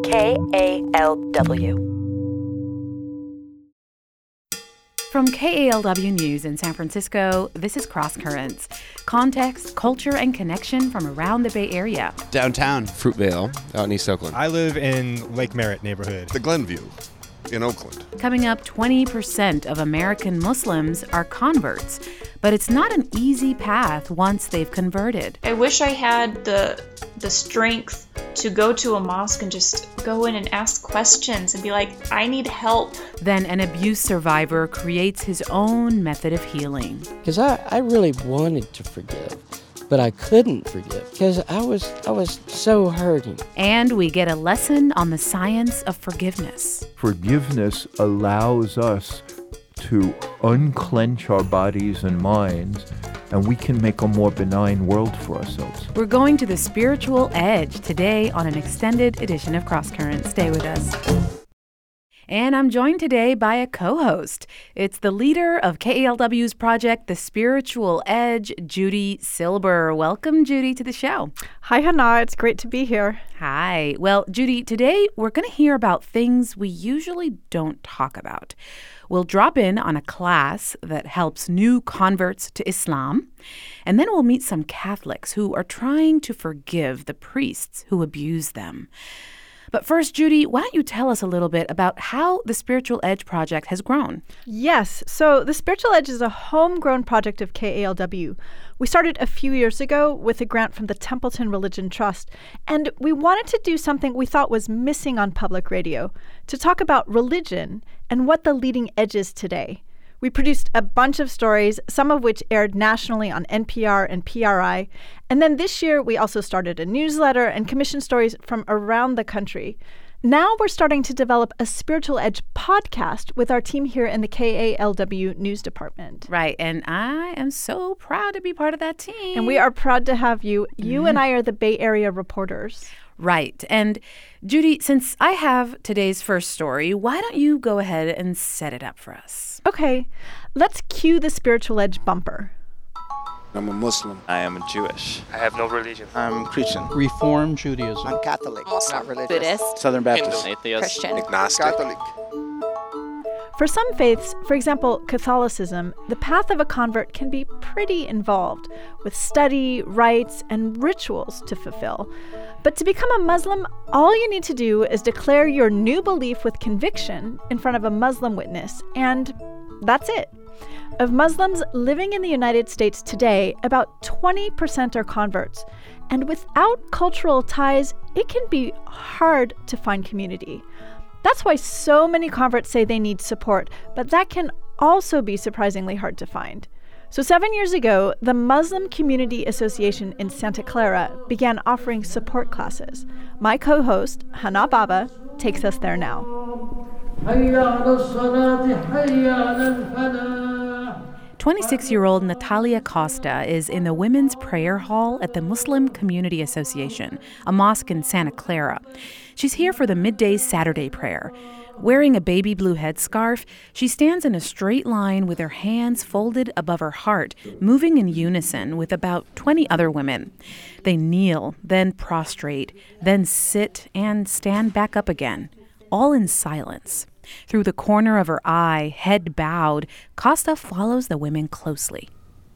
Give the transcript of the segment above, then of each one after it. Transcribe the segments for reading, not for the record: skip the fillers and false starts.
KALW. From KALW News in San Francisco, this is Cross Currents. Context, culture, and connection from around the Bay Area. Downtown, Fruitvale, out in East Oakland. I live in Lake Merritt neighborhood. The Glenview in Oakland. Coming up, 20% of American Muslims are converts, but it's not an easy path once they've converted. I wish I had the strength to go to a mosque and just go in and ask questions and be like, I need help. Then an abuse survivor creates his own method of healing. Because I really wanted to forgive, but I couldn't forgive because I was so hurting. And we get a lesson on the science of forgiveness. Forgiveness allows us to unclench our bodies and minds, and we can make a more benign world for ourselves. We're going to the spiritual edge today on an extended edition of Cross Currents. Stay with us. And I'm joined today by a co-host. It's the leader of KALW's project, The Spiritual Edge, Judy Silber. Welcome, Judy, to the show. Hi, Hannah. It's great to be here. Hi. Well, Judy, today we're going to hear about things we usually don't talk about. We'll drop in on a class that helps new converts to Islam, and then we'll meet some Catholics who are trying to forgive the priests who abuse them. But first, Judy, why don't you tell us a little bit about how the Spiritual Edge project has grown? Yes. So the Spiritual Edge is a homegrown project of KALW. We started a few years ago with a grant from the Templeton Religion Trust, and we wanted to do something we thought was missing on public radio, to talk about religion and what the leading edge is today. We produced a bunch of stories, some of which aired nationally on NPR and PRI. And then this year, we also started a newsletter and commissioned stories from around the country. Now we're starting to develop a Spiritual Edge podcast with our team here in the KALW News Department. Right, and I am so proud to be part of that team. And we are proud to have you. You and I are the Bay Area reporters. Right. And Judy, since I have today's first story, why don't you go ahead and set it up for us? Okay, let's cue the Spiritual Edge bumper. I'm a Muslim. I am Jewish. I have no religion. I'm Christian. Reform Judaism. I'm Catholic. Muslim. Not religious. Buddhist. Southern Baptist. Atheist. Christian. Agnostic. Catholic. For some faiths, for example, Catholicism, the path of a convert can be pretty involved, with study, rites, and rituals to fulfill. But to become a Muslim, all you need to do is declare your new belief with conviction in front of a Muslim witness, and that's it. Of Muslims living in the United States today, about 20% are converts. And without cultural ties, it can be hard to find community. That's why so many converts say they need support, but that can also be surprisingly hard to find. So 7 years ago, the Muslim Community Association in Santa Clara began offering support classes. My co-host, Hannah Baba, takes us there now. 26-year-old Natalia Costa is in the Women's Prayer Hall at the Muslim Community Association, a mosque in Santa Clara. She's here for the midday Saturday prayer. Wearing a baby blue headscarf, she stands in a straight line with her hands folded above her heart, moving in unison with about 20 other women. They kneel, then prostrate, then sit and stand back up again, all in silence. Through the corner of her eye, head bowed, Costa follows the women closely.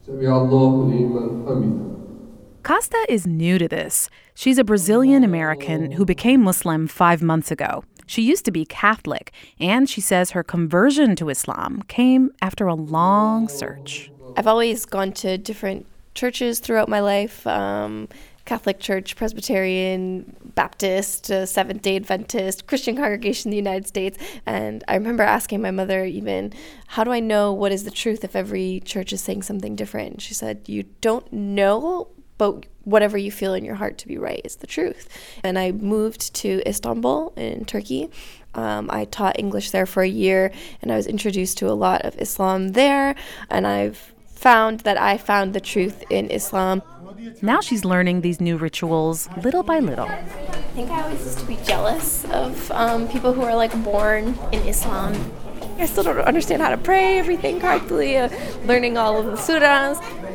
Costa is new to this. She's a Brazilian-American who became Muslim 5 months ago. She used to be Catholic, and she says her conversion to Islam came after a long search. I've always gone to different churches throughout my life, Catholic Church, Presbyterian, Baptist, Seventh-day Adventist, Christian congregation in the United States. And I remember asking my mother even, how do I know what is the truth if every church is saying something different? She said, you don't know, but whatever you feel in your heart to be right is the truth. And I moved to Istanbul in Turkey. I taught English there for a year, and I was introduced to a lot of Islam there. And I've found that I found the truth in Islam. Now she's learning these new rituals little by little. I think I always used to be jealous of people who are born in Islam. I still don't understand how to pray everything correctly, learning all of the surahs.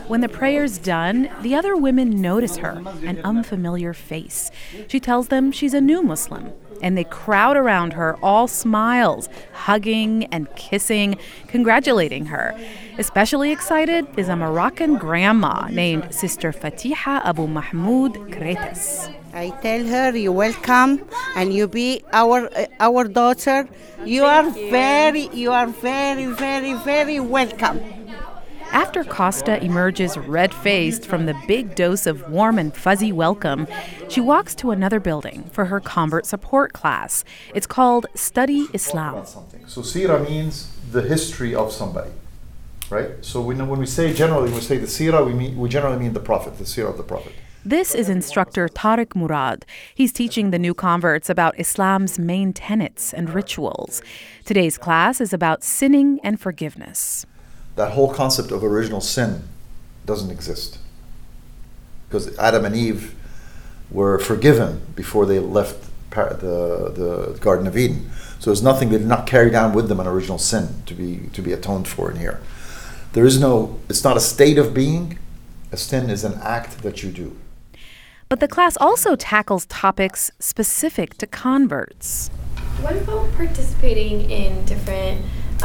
When the prayer's done, the other women notice her, an unfamiliar face. She tells them she's a new Muslim, and they crowd around her, all smiles, hugging and kissing, congratulating her. Especially excited is a Moroccan grandma named Sister Fatiha Abu Mahmoud Kretes. I tell her, you're welcome, and you be our daughter. You are very, very welcome. After Costa emerges red-faced from the big dose of warm and fuzzy welcome, she walks to another building for her convert support class. It's called Study Islam. So Sira means the history of somebody, right? So when we say the Sira, we generally mean the Prophet, the Sira of the Prophet. This is instructor Tariq Murad. He's teaching the new converts about Islam's main tenets and rituals. Today's class is about sinning and forgiveness. That whole concept of original sin doesn't exist. Because Adam and Eve were forgiven before they left the Garden of Eden. So there's nothing, they did not carry down with them an original sin to be atoned for in here. It's not a state of being. A sin is an act that you do. But the class also tackles topics specific to converts. What about participating in different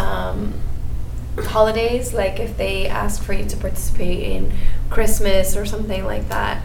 holidays? Like if they ask for you to participate in Christmas or something like that,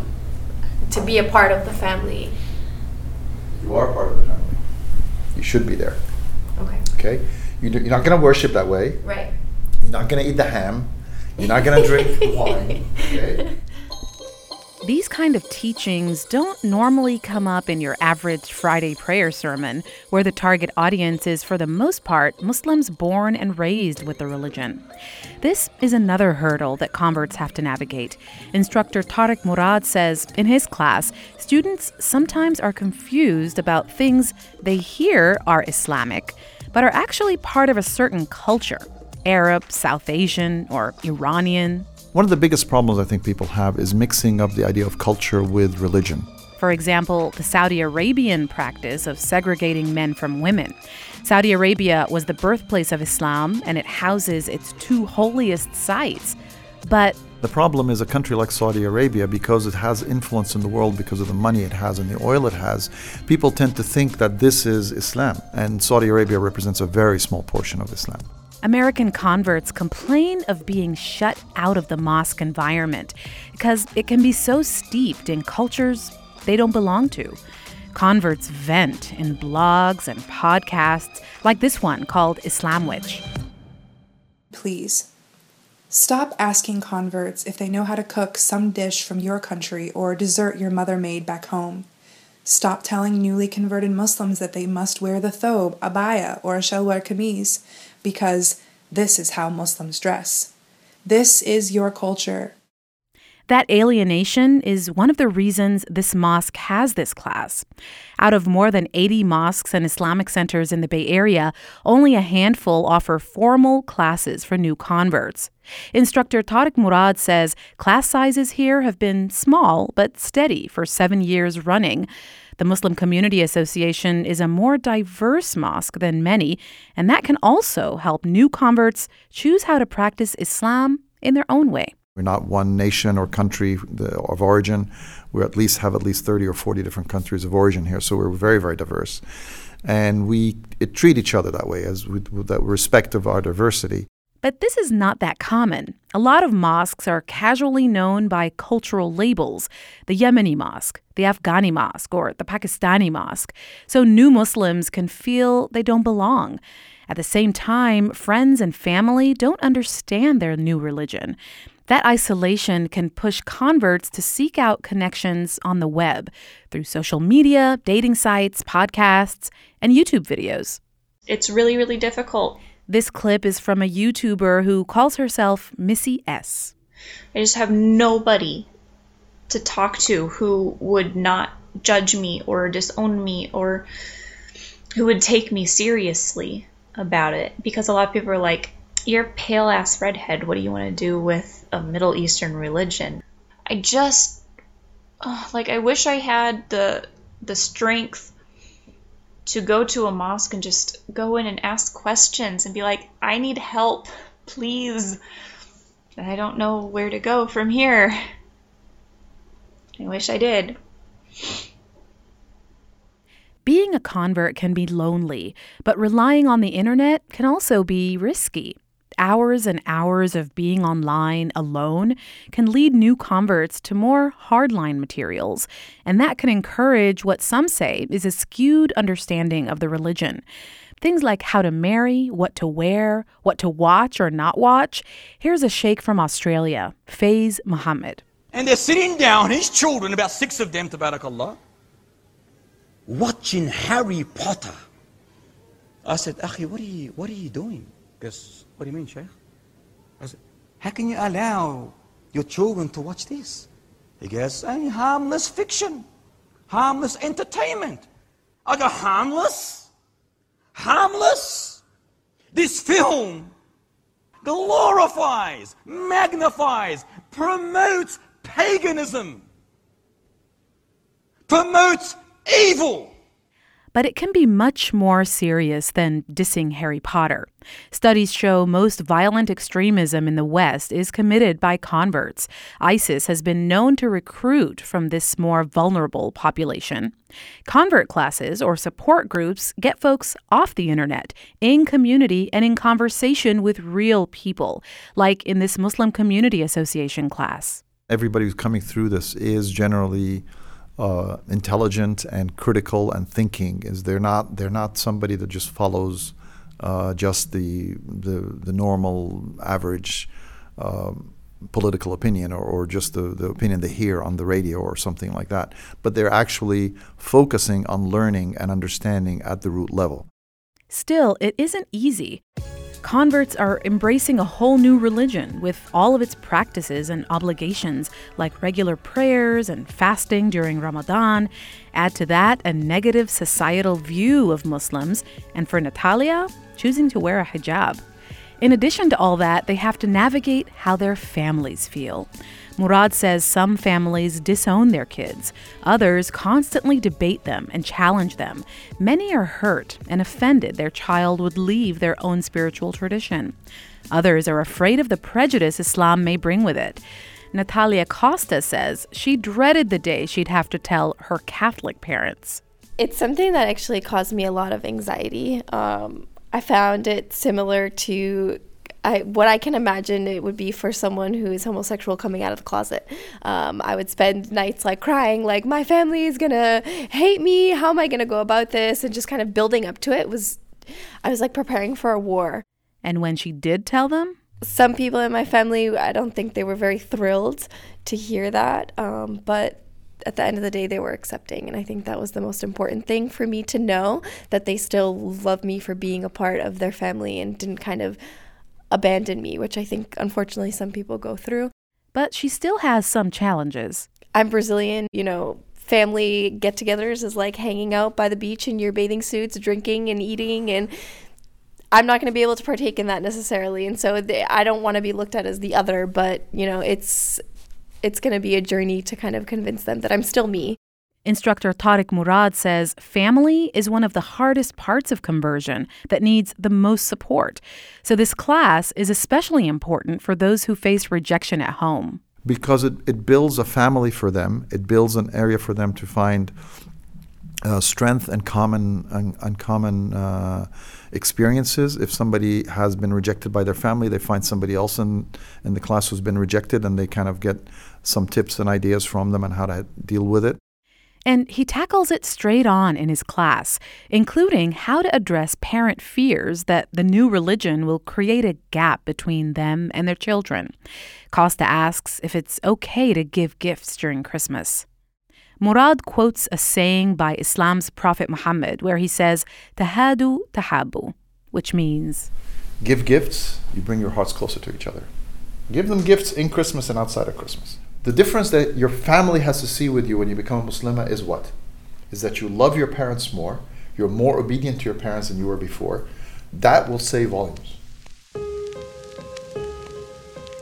to be a part of the family. You are part of the family. You should be there. Okay? You're not going to worship that way. Right. You're not going to eat the ham. You're not going to drink wine. Okay? These kind of teachings don't normally come up in your average Friday prayer sermon, where the target audience is, for the most part, Muslims born and raised with the religion. This is another hurdle that converts have to navigate. Instructor Tariq Murad says in his class, students sometimes are confused about things they hear are Islamic, but are actually part of a certain culture, Arab, South Asian, or Iranian. One of the biggest problems I think people have is mixing up the idea of culture with religion. For example, the Saudi Arabian practice of segregating men from women. Saudi Arabia was the birthplace of Islam, and it houses its two holiest sites. But the problem is a country like Saudi Arabia, because it has influence in the world because of the money it has and the oil it has, people tend to think that this is Islam, and Saudi Arabia represents a very small portion of Islam. American converts complain of being shut out of the mosque environment because it can be so steeped in cultures they don't belong to. Converts vent in blogs and podcasts like this one called Islamwich. Please, stop asking converts if they know how to cook some dish from your country or a dessert your mother made back home. Stop telling newly converted Muslims that they must wear the thobe, abaya, or a shalwar kameez, because this is how Muslims dress. This is your culture. That alienation is one of the reasons this mosque has this class. Out of more than 80 mosques and Islamic centers in the Bay Area, only a handful offer formal classes for new converts. Instructor Tariq Murad says class sizes here have been small but steady for 7 years running. The Muslim Community Association is a more diverse mosque than many, and that can also help new converts choose how to practice Islam in their own way. We're not one nation or country of origin. We have at least 30 or 40 different countries of origin here, so we're very, very diverse. And we treat each other that way, with that respect of our diversity. But this is not that common. A lot of mosques are casually known by cultural labels, the Yemeni mosque, the Afghani mosque, or the Pakistani mosque, so new Muslims can feel they don't belong. At the same time, friends and family don't understand their new religion. That isolation can push converts to seek out connections on the web through social media, dating sites, podcasts, and YouTube videos. It's really, really difficult. This clip is from a YouTuber who calls herself Missy S. I just have nobody to talk to who would not judge me or disown me or who would take me seriously about it. Because a lot of people are like, you're a pale-ass redhead. What do you want to do with a Middle Eastern religion? I just, I wish I had the strength to go to a mosque and just go in and ask questions and be like, I need help, please. I don't know where to go from here. I wish I did. Being a convert can be lonely, but relying on the internet can also be risky. Hours and hours of being online alone can lead new converts to more hardline materials, and that can encourage what some say is a skewed understanding of the religion. Things like how to marry, what to wear, what to watch or not watch. Here's a sheikh from Australia, Faiz Muhammad. And they're sitting down, his children, about 6 of them, tabarakallah, watching Harry Potter. I said, Akhi, what are you doing? Because, what do you mean, Sheikh? I said, how can you allow your children to watch this? He goes, harmless fiction, harmless entertainment. I go, harmless? Harmless? This film glorifies, magnifies, promotes paganism, promotes evil. But it can be much more serious than dissing Harry Potter. Studies show most violent extremism in the West is committed by converts. ISIS has been known to recruit from this more vulnerable population. Convert classes or support groups get folks off the internet, in community and in conversation with real people, like in this Muslim Community Association class. Everybody who's coming through this is generally intelligent and critical and thinking. They're not somebody that just follows just the normal average political opinion or just the opinion they hear on the radio or something like that. But they're actually focusing on learning and understanding at the root level. Still, it isn't easy. Converts are embracing a whole new religion with all of its practices and obligations, like regular prayers and fasting during Ramadan. Add to that a negative societal view of Muslims, and for Natalia, choosing to wear a hijab. In addition to all that, they have to navigate how their families feel. Murad says some families disown their kids. Others constantly debate them and challenge them. Many are hurt and offended their child would leave their own spiritual tradition. Others are afraid of the prejudice Islam may bring with it. Natalia Costa says she dreaded the day she'd have to tell her Catholic parents. It's something that actually caused me a lot of anxiety. I found it similar to what I can imagine it would be for someone who is homosexual coming out of the closet. I would spend nights like crying, like my family is gonna hate me. How am I gonna go about this? And just kind of building up to it I was like preparing for a war. And when she did tell them? Some people in my family, I don't think they were very thrilled to hear that. But at the end of the day, they were accepting. And I think that was the most important thing for me to know, that they still love me for being a part of their family and didn't kind of abandon me, which I think, unfortunately, some people go through. But she still has some challenges. I'm Brazilian. Family get-togethers is like hanging out by the beach in your bathing suits, drinking and eating, and I'm not going to be able to partake in that necessarily. And so I don't want to be looked at as the other, but, it's going to be a journey to kind of convince them that I'm still me. Instructor Tariq Murad says family is one of the hardest parts of conversion that needs the most support. So this class is especially important for those who face rejection at home. Because it builds a family for them. It builds an area for them to find strength and common experiences. If somebody has been rejected by their family, they find somebody else in the class who's been rejected, and they kind of get some tips and ideas from them on how to deal with it. And he tackles it straight on in his class, including how to address parent fears that the new religion will create a gap between them and their children. Costa asks if it's okay to give gifts during Christmas. Murad quotes a saying by Islam's Prophet Muhammad where he says, "Tahadu tahabu," which means, give gifts, you bring your hearts closer to each other. Give them gifts in Christmas and outside of Christmas. The difference that your family has to see with you when you become a Muslima is what? Is that you love your parents more, you're more obedient to your parents than you were before. That will say volumes.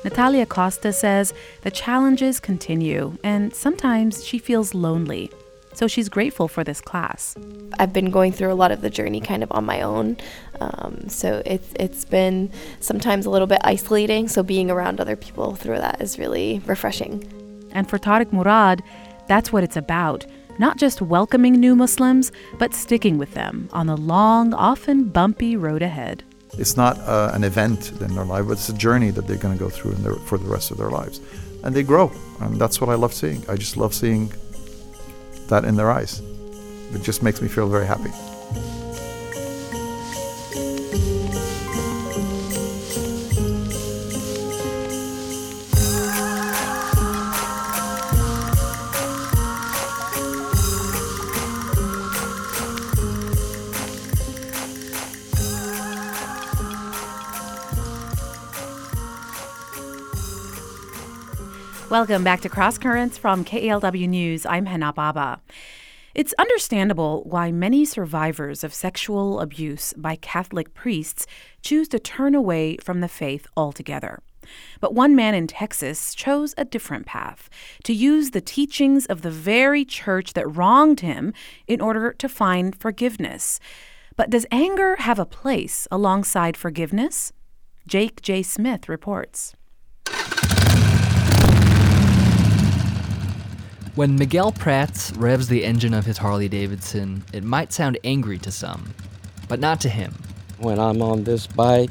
Natalia Costa says the challenges continue, and sometimes she feels lonely. so she's grateful for this class. I've been going through a lot of the journey kind of on my own, so it's been sometimes a little bit isolating, so being around other people through that is really refreshing. And for Tariq Murad, that's what it's about. Not just welcoming new Muslims, but sticking with them on the long, often bumpy road ahead. It's not an event in their life, but it's a journey that they're going to go through for the rest of their lives. And they grow, and that's what I love seeing. I just love seeing that in their eyes. It just makes me feel very happy. Welcome back to Cross Currents from KALW News. I'm Hena Baba. It's understandable why many survivors of sexual abuse by Catholic priests choose to turn away from the faith altogether. But one man in Texas chose a different path, to use the teachings of the very church that wronged him in order to find forgiveness. But does anger have a place alongside forgiveness? Jake J. Smith reports. When Miguel Prats revs the engine of his Harley-Davidson, it might sound angry to some, but not to him. When I'm on this bike,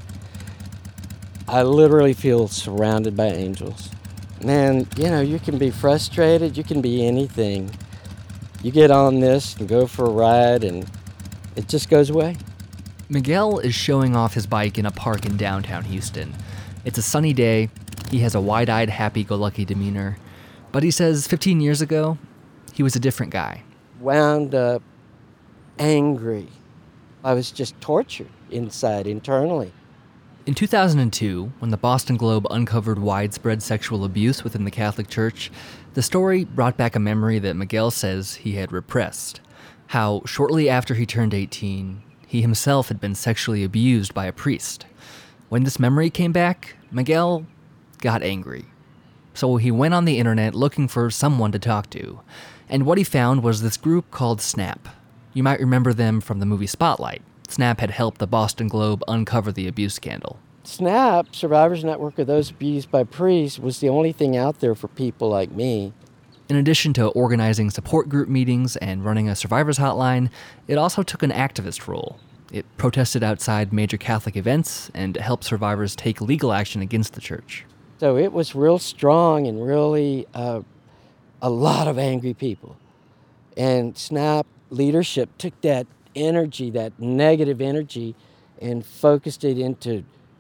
I literally feel surrounded by angels. Man, you can be frustrated, you can be anything. You get on this and go for a ride and it just goes away. Miguel is showing off his bike in a park in downtown Houston. It's a sunny day, he has a wide-eyed, happy-go-lucky demeanor. But he says 15 years ago, he was a different guy. Wound up angry. I was just tortured inside, internally. In 2002, when the Boston Globe uncovered widespread sexual abuse within the Catholic Church, the story brought back a memory that Miguel says he had repressed. How, shortly after he turned 18, he himself had been sexually abused by a priest. When this memory came back, Miguel got angry. So he went on the internet looking for someone to talk to. And what he found was this group called SNAP. You might remember them from the movie Spotlight. SNAP had helped the Boston Globe uncover the abuse scandal. SNAP, Survivors Network of Those Abused by Priests, was the only thing out there for people like me. In addition to organizing support group meetings and running a survivors hotline, it also took an activist role. It protested outside major Catholic events and helped survivors take legal action against the church. So it was real strong and really a lot of angry people. And SNAP leadership took that energy, that negative energy, and focused it into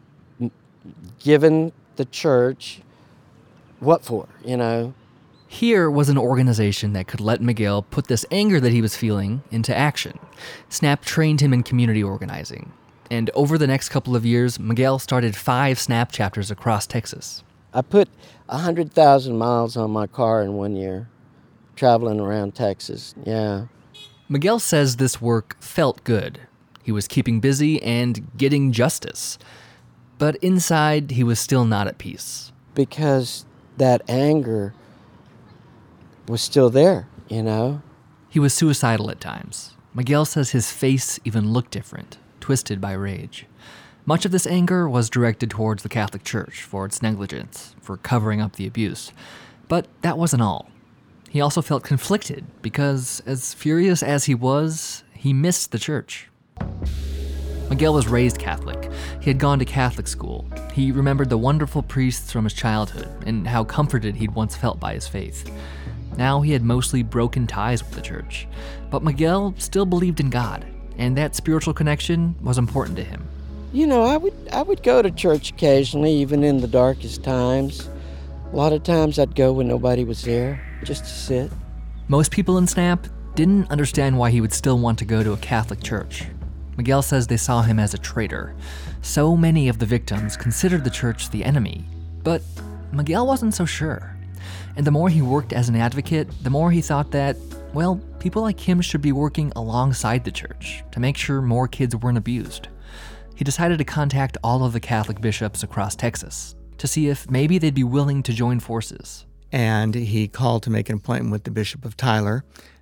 giving the church what for, Here was an organization that could let Miguel put this anger that he was feeling into action. SNAP trained him in community organizing. And over the next couple of years, Miguel started 5 SNAP chapters across Texas. I put 100,000 miles on my car in 1 year, traveling around Texas, yeah. Miguel says this work felt good. He was keeping busy and getting justice. But inside, he was still not at peace. Because that anger was still there, He was suicidal at times. Miguel says his face even looked different, twisted by rage. Much of this anger was directed towards the Catholic Church for its negligence, for covering up the abuse. But that wasn't all. He also felt conflicted because, as furious as he was, he missed the church. Miguel was raised Catholic. He had gone to Catholic school. He remembered the wonderful priests from his childhood and how comforted he'd once felt by his faith. Now he had mostly broken ties with the church. But Miguel still believed in God, and that spiritual connection was important to him. I would go to church occasionally, even in the darkest times. A lot of times I'd go when nobody was there, just to sit. Most people in SNAP didn't understand why he would still want to go to a Catholic church. Miguel says they saw him as a traitor. So many of the victims considered the church the enemy. But Miguel wasn't so sure. And the more he worked as an advocate, the more he thought that, people like him should be working alongside the church to make sure more kids weren't abused. He decided to contact all of the Catholic bishops across Texas to see if maybe they'd be willing to join forces. And he called to make an appointment with the Bishop of Tyler.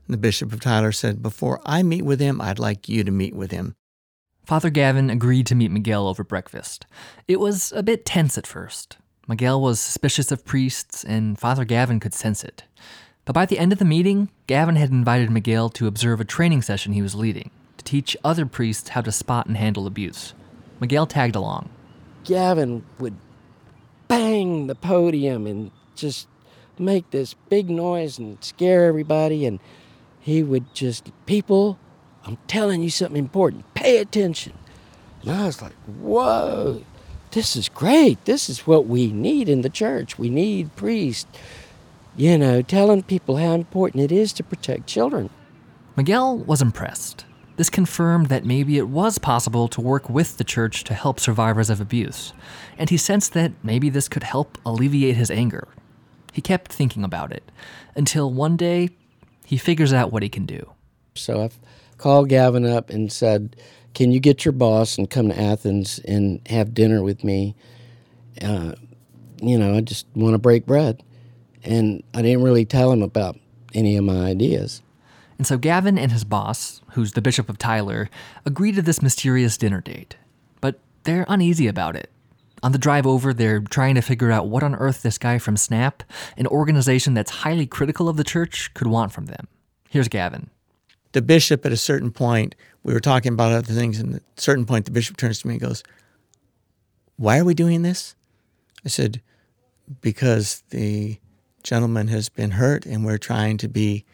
And the Bishop of Tyler said, before I meet with him, I'd like you to meet with him. Father Gavin agreed to meet Miguel over breakfast. It was a bit tense at first. Miguel was suspicious of priests, and Father Gavin could sense it. But by the end of the meeting, Gavin had invited Miguel to observe a training session he was leading, to teach other priests how to spot and handle abuse. Miguel tagged along. Gavin would bang the podium and just make this big noise and scare everybody, and he would just, people, I'm telling you something important, pay attention. And I was like, whoa, this is great. This is what we need in the church. We need priests, telling people how important it is to protect children. Miguel was impressed. This confirmed that maybe it was possible to work with the church to help survivors of abuse, and he sensed that maybe this could help alleviate his anger. He kept thinking about it, until one day, he figures out what he can do. So I called Gavin up and said, can you get your boss and come to Athens and have dinner with me? I just want to break bread. And I didn't really tell him about any of my ideas. And so Gavin and his boss, who's the Bishop of Tyler, agree to this mysterious dinner date. But they're uneasy about it. On the drive over, they're trying to figure out what on earth this guy from SNAP, an organization that's highly critical of the church, could want from them. Here's Gavin. The bishop, at a certain point, we were talking about other things, and at a certain point, the bishop turns to me and goes, why are we doing this? I said, because the gentleman has been hurt, and we're trying to be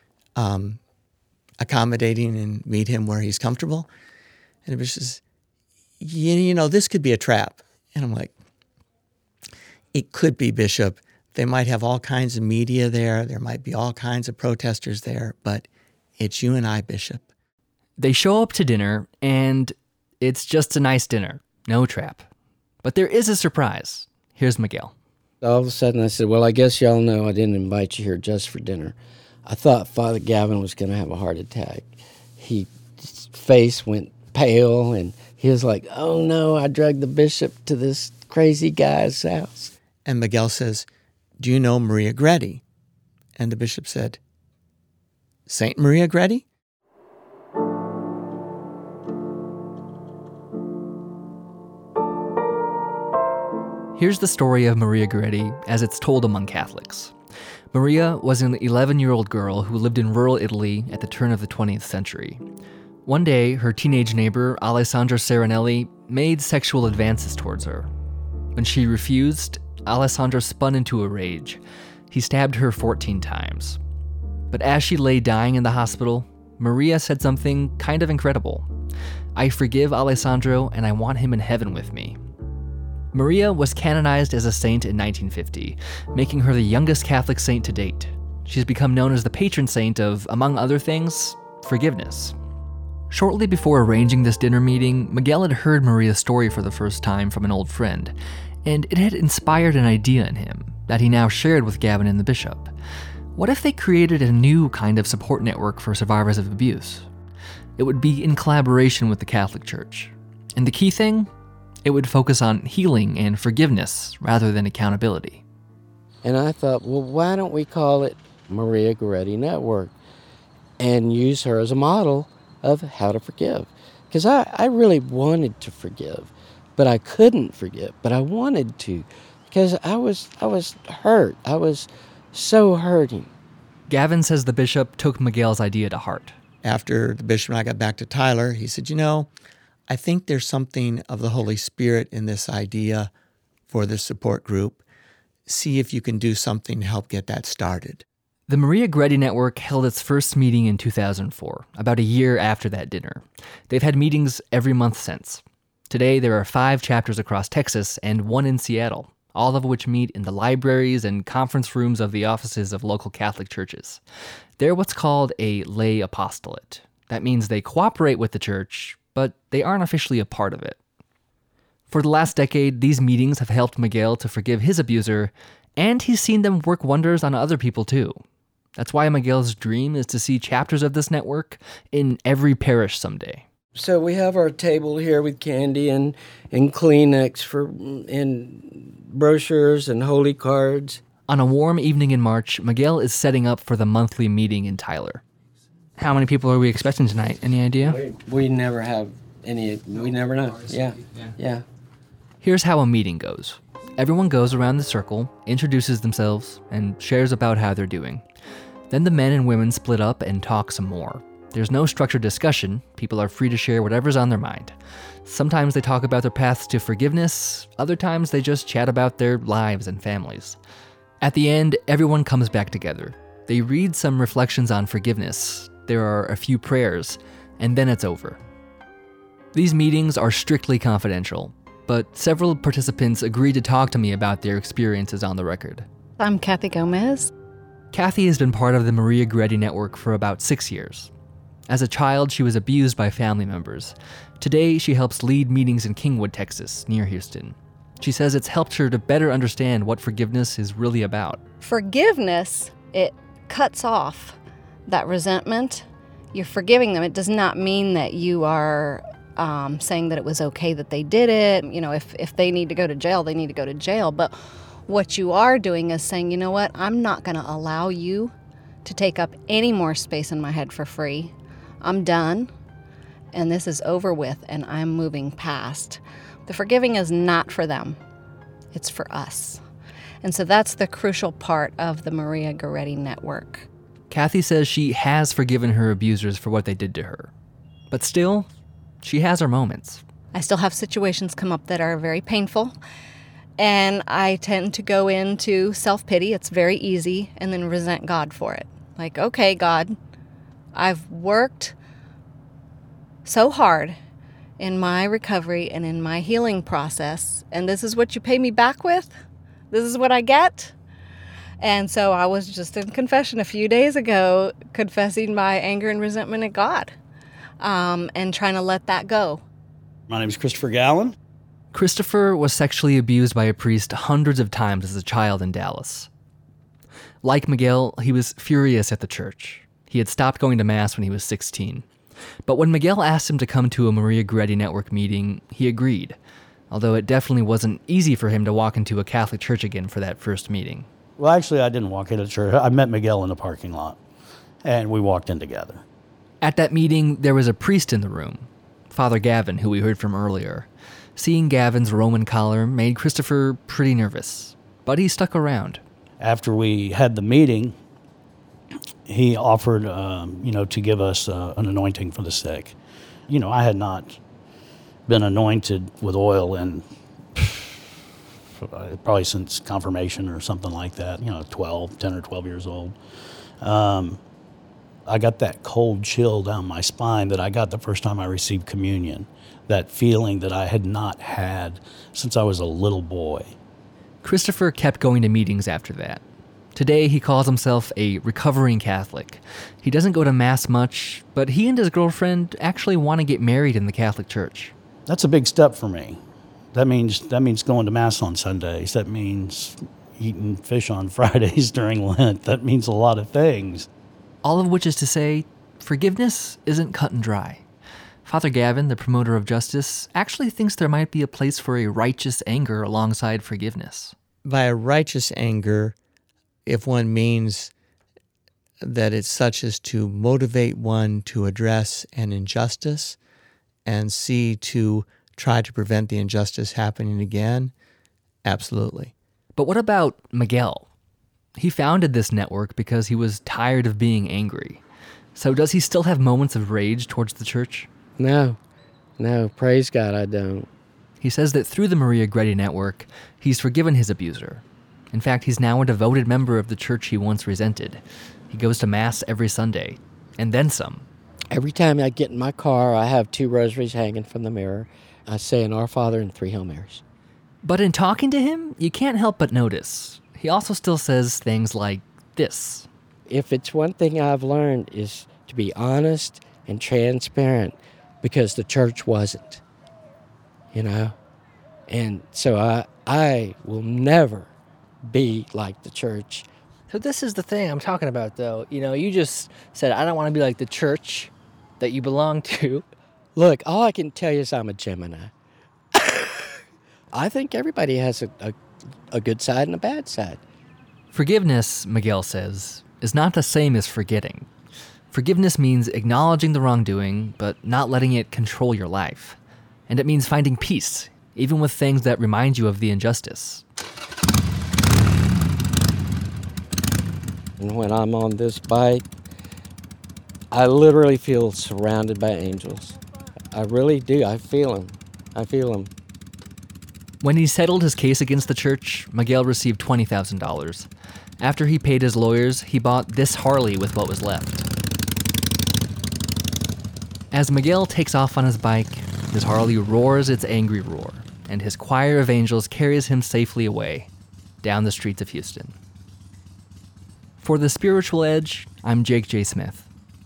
accommodating and meet him where he's comfortable. And the bishop says, this could be a trap. And I'm like, it could be, Bishop. They might have all kinds of media there. There might be all kinds of protesters there, but it's you and I, Bishop. They show up to dinner, and it's just a nice dinner. No trap. But there is a surprise. Here's Miguel. All of a sudden I said, well, I guess y'all know I didn't invite you here just for dinner. I thought Father Gavin was going to have a heart attack. His face went pale, and he was like, oh no, I dragged the bishop to this crazy guy's house. And Miguel says, do you know Maria Greddy? And the bishop said, Saint Maria Greddy? Here's the story of Maria Greddy as it's told among Catholics. Maria was an 11-year-old girl who lived in rural Italy at the turn of the 20th century. One day, her teenage neighbor, Alessandro Serenelli, made sexual advances towards her. When she refused, Alessandro spun into a rage. He stabbed her 14 times. But as she lay dying in the hospital, Maria said something kind of incredible. I forgive Alessandro, and I want him in heaven with me. Maria was canonized as a saint in 1950, making her the youngest Catholic saint to date. She's become known as the patron saint of, among other things, forgiveness. Shortly before arranging this dinner meeting, Miguel had heard Maria's story for the first time from an old friend, and it had inspired an idea in him that he now shared with Gavin and the bishop. What if they created a new kind of support network for survivors of abuse? It would be in collaboration with the Catholic Church. And the key thing? It would focus on healing and forgiveness rather than accountability. And I thought, well, why don't we call it Maria Greddy Network and use her as a model of how to forgive? Because I really wanted to forgive, but I couldn't forgive, but I wanted to because I was hurt. I was so hurting. Gavin says the bishop took Miguel's idea to heart. After the bishop and I got back to Tyler, he said, I think there's something of the Holy Spirit in this idea for the support group. See if you can do something to help get that started. The Maria Greddy Network held its first meeting in 2004, about a year after that dinner. They've had meetings every month since. Today, there are 5 chapters across Texas and 1 in Seattle, all of which meet in the libraries and conference rooms of the offices of local Catholic churches. They're what's called a lay apostolate. That means they cooperate with the church, but they aren't officially a part of it. For the last decade, these meetings have helped Miguel to forgive his abuser, and he's seen them work wonders on other people too. That's why Miguel's dream is to see chapters of this network in every parish someday. So we have our table here with candy and Kleenex and brochures and holy cards. On a warm evening in March, Miguel is setting up for the monthly meeting in Tyler. How many people are we expecting tonight? Any idea? We never have any, we never know. Yeah. Here's how a meeting goes. Everyone goes around the circle, introduces themselves, and shares about how they're doing. Then the men and women split up and talk some more. There's no structured discussion. People are free to share whatever's on their mind. Sometimes they talk about their paths to forgiveness. Other times they just chat about their lives and families. At the end, everyone comes back together. They read some reflections on forgiveness. There are a few prayers, and then it's over. These meetings are strictly confidential, but several participants agreed to talk to me about their experiences on the record. I'm Kathy Gomez. Kathy has been part of the Maria Goretti Network for about 6 years. As a child, she was abused by family members. Today, she helps lead meetings in Kingwood, Texas, near Houston. She says it's helped her to better understand what forgiveness is really about. Forgiveness, it cuts off that resentment. You're forgiving them. It does not mean that you are saying that it was okay that they did it. You know, if they need to go to jail, they need to go to jail. But what you are doing is saying, you know what, I'm not going to allow you to take up any more space in my head for free. I'm done, and this is over with, and I'm moving past. The forgiving is not for them. It's for us. And so that's the crucial part of the Maria Goretti Network. Kathy says she has forgiven her abusers for what they did to her. But still, she has her moments. I still have situations come up that are very painful, and I tend to go into self-pity. It's very easy, and then resent God for it. Like, okay, God, I've worked so hard in my recovery and in my healing process, and this is what you pay me back with? This is what I get? And so I was just in confession a few days ago, confessing my anger and resentment at God, and trying to let that go. My name is Christopher Gallen. Christopher was sexually abused by a priest hundreds of times as a child in Dallas. Like Miguel, he was furious at the church. He had stopped going to Mass when he was 16. But when Miguel asked him to come to a Maria Goretti Network meeting, he agreed, although it definitely wasn't easy for him to walk into a Catholic church again for that first meeting. Well, actually, I didn't walk into church. I met Miguel in the parking lot, and we walked in together. At that meeting, there was a priest in the room, Father Gavin, who we heard from earlier. Seeing Gavin's Roman collar made Christopher pretty nervous, but he stuck around. After we had the meeting, he offered, to give us an anointing for the sick. You know, I had not been anointed with oil in probably since confirmation or something like that, 10 or 12 years old. I got that cold chill down my spine that I got the first time I received communion, that feeling that I had not had since I was a little boy. Christopher kept going to meetings after that. Today, he calls himself a recovering Catholic. He doesn't go to Mass much, but he and his girlfriend actually want to get married in the Catholic Church. That's a big step for me. That means going to Mass on Sundays. That means eating fish on Fridays during Lent. That means a lot of things. All of which is to say, forgiveness isn't cut and dry. Father Gavin, the promoter of justice, actually thinks there might be a place for a righteous anger alongside forgiveness. By a righteous anger, if one means that it's such as to motivate one to address an injustice and see to try to prevent the injustice happening again, absolutely. But what about Miguel? He founded this network because he was tired of being angry. So does he still have moments of rage towards the church? No, praise God, I don't. He says that through the Maria Goretti Network, he's forgiven his abuser. In fact, he's now a devoted member of the church he once resented. He goes to Mass every Sunday, and then some. Every time I get in my car, I have 2 rosaries hanging from the mirror. I say an Our Father and 3 Hail Marys. But in talking to him, you can't help but notice. He also still says things like this. If it's one thing I've learned is to be honest and transparent, because the church wasn't, And so I will never be like the church. So this is the thing I'm talking about, though. You just said, I don't want to be like the church that you belong to. Look, all I can tell you is I'm a Gemini. I think everybody has a good side and a bad side. Forgiveness, Miguel says, is not the same as forgetting. Forgiveness means acknowledging the wrongdoing, but not letting it control your life. And it means finding peace, even with things that remind you of the injustice. And when I'm on this bike, I literally feel surrounded by angels. I really do. I feel them. I feel them. When he settled his case against the church, Miguel received $20,000. After he paid his lawyers, he bought this Harley with what was left. As Miguel takes off on his bike, his Harley roars its angry roar, and his choir of angels carries him safely away, down the streets of Houston. For The Spiritual Edge, I'm Jake J. Smith.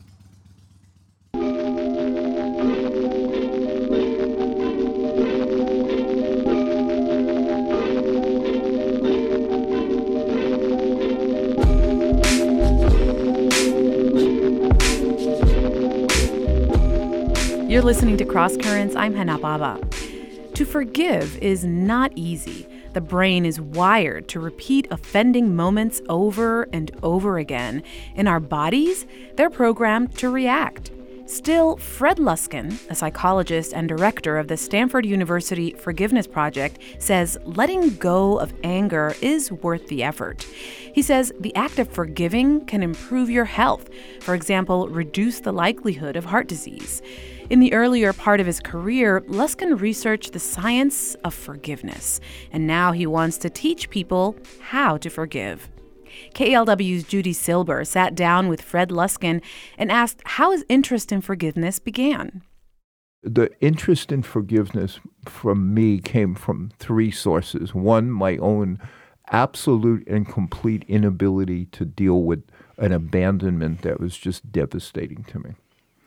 You're listening to Cross Currents. I'm Hannah Baba. To forgive is not easy. The brain is wired to repeat offending moments over and over again. In our bodies, they're programmed to react. Still, Fred Luskin, a psychologist and director of the Stanford University Forgiveness Project, says letting go of anger is worth the effort. He says the act of forgiving can improve your health, for example, reduce the likelihood of heart disease. In the earlier part of his career, Luskin researched the science of forgiveness, and now he wants to teach people how to forgive. KLW's Judy Silber sat down with Fred Luskin and asked how his interest in forgiveness began. The interest in forgiveness from me came from three sources. One, my own absolute and complete inability to deal with an abandonment that was just devastating to me.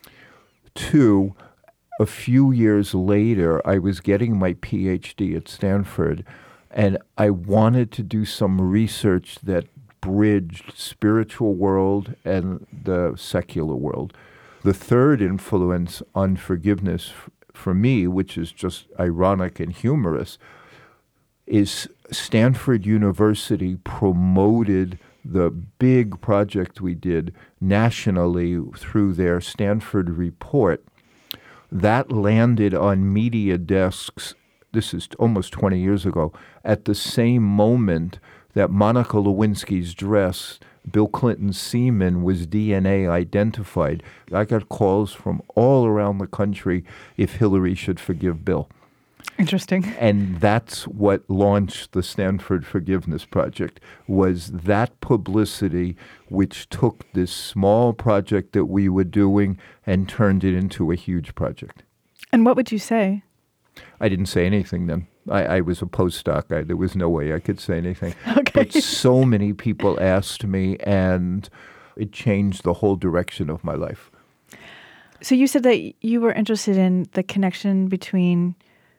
Two, a few years later, I was getting my PhD at Stanford, and I wanted to do some research that bridged spiritual world and the secular world. The third influence on forgiveness for me, which is just ironic and humorous, is Stanford University promoted the big project we did nationally through their Stanford Report. That landed on media desks, this is almost 20 years ago, at the same moment that Monica Lewinsky's dress, Bill Clinton's semen, was DNA identified. I got calls from all around the country if Hillary should forgive Bill. Interesting. And that's what launched the Stanford Forgiveness Project, was that publicity which took this small project that we were doing and turned it into a huge project. And what would you say? I didn't say anything then. I was a postdoc. There was no way I could say anything. Okay. But so many people asked me, and it changed the whole direction of my life. So you said that you were interested in the connection between,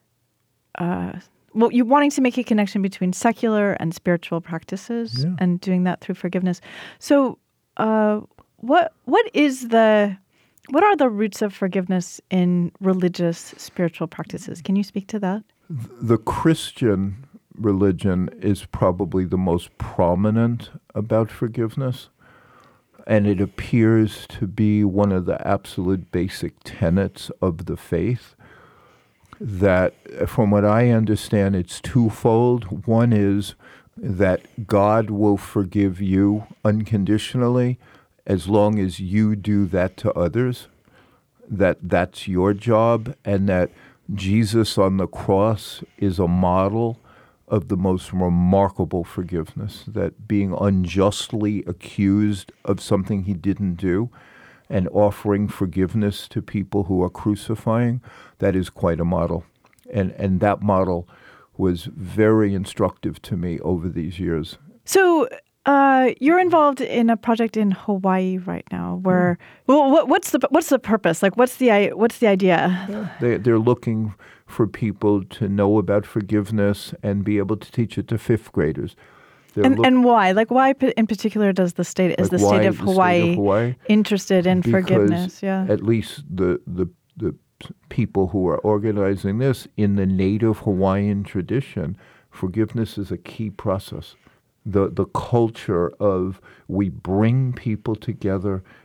you're wanting to make a connection between secular and spiritual practices, and doing that through forgiveness. So what are the roots of forgiveness in religious spiritual practices? Can you speak to that? The Christian religion is probably the most prominent about forgiveness, and it appears to be one of the absolute basic tenets of the faith. That, from what I understand, it's twofold. One is that God will forgive you unconditionally as long as you do that to others, that's your job, and that Jesus on the cross is a model of the most remarkable forgiveness, that being unjustly accused of something he didn't do and offering forgiveness to people who are crucifying, that is quite a model. And that model was very instructive to me over these years. So you're involved in a project in Hawaii right now, where what's the purpose? Like, what's the idea? They're looking for people to know about forgiveness and be able to teach it to fifth graders. And why? Like, why in particular does the state of Hawaii interested in forgiveness? Yeah, at least the people who are organizing this, in the native Hawaiian tradition, forgiveness is a key process. The culture of we bring people together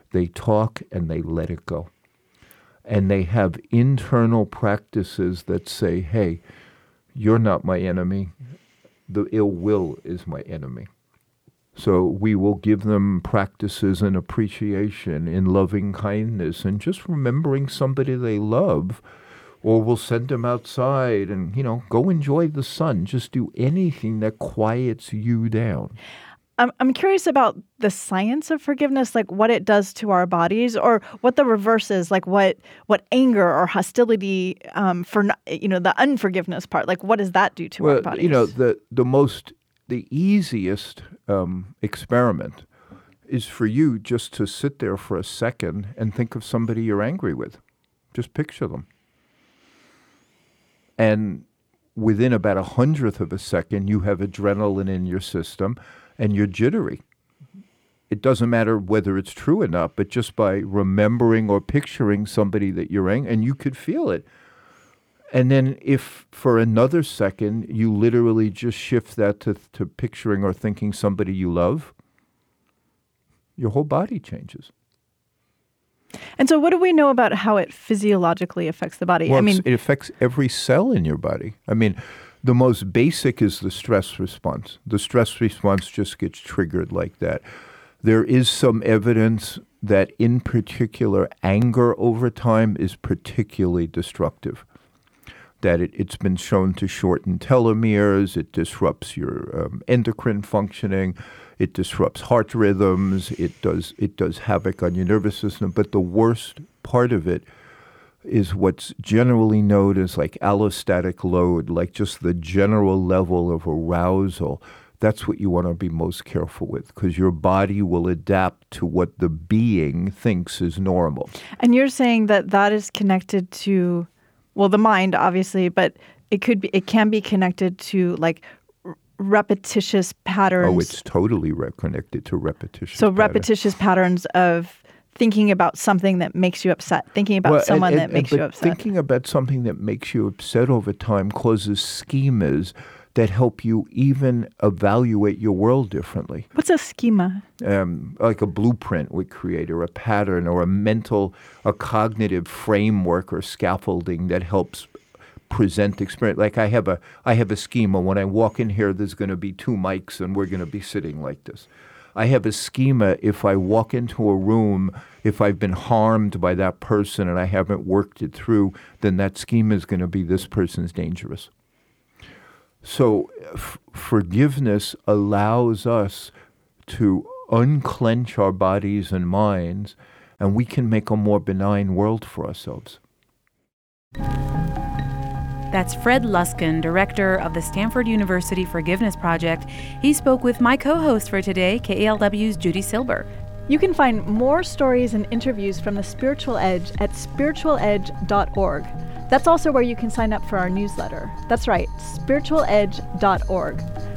They talk and they let it go. And they have internal practices that say, hey, you're not my enemy. The ill will is my enemy. So we will give them practices in appreciation, in loving kindness, and just remembering somebody they love. Or we'll send them outside and, go enjoy the sun. Just do anything that quiets you down. I'm curious about the science of forgiveness, like what it does to our bodies, or what the reverse is, like what anger or hostility for the unforgiveness part, like what does that do to our bodies? The easiest experiment is for you just to sit there for a second and think of somebody you're angry with. Just picture them. And within about 1/100th of a second, you have adrenaline in your system and you're jittery. It doesn't matter whether it's true or not, but just by remembering or picturing somebody that you're angry, and you could feel it. And then if for another second you literally just shift that to picturing or thinking somebody you love, your whole body changes. And so what do we know about how it physiologically affects the body? Well, it affects every cell in your body. The most basic is the stress response. The stress response just gets triggered like that. There is some evidence that in particular anger over time is particularly destructive. That it's been shown to shorten telomeres, it disrupts your endocrine functioning, it disrupts heart rhythms, it does havoc on your nervous system. But the worst part of it is what's generally known as like allostatic load, like just the general level of arousal. That's what you want to be most careful with, because your body will adapt to what the being thinks is normal. And you're saying that is connected to, well, the mind, obviously, but it can be connected to like repetitious patterns. Oh, it's totally connected to repetitious patterns. Repetitious patterns of thinking about something that makes you upset, thinking about someone that makes you upset. Thinking about something that makes you upset over time causes schemas that help you even evaluate your world differently. What's a schema? Like a blueprint would create, or a pattern, or a cognitive framework or scaffolding that helps present experience. Like I have a schema. When I walk in here, there's going to be 2 mics and we're going to be sitting like this. I have a schema. If I walk into a room, if I've been harmed by that person and I haven't worked it through, then that schema is going to be this person's dangerous. So forgiveness allows us to unclench our bodies and minds, and we can make a more benign world for ourselves. That's Fred Luskin, director of the Stanford University Forgiveness Project. He spoke with my co-host for today, KALW's Judy Silber. You can find more stories and interviews from The Spiritual Edge at spiritualedge.org. That's also where you can sign up for our newsletter. That's right, spiritualedge.org.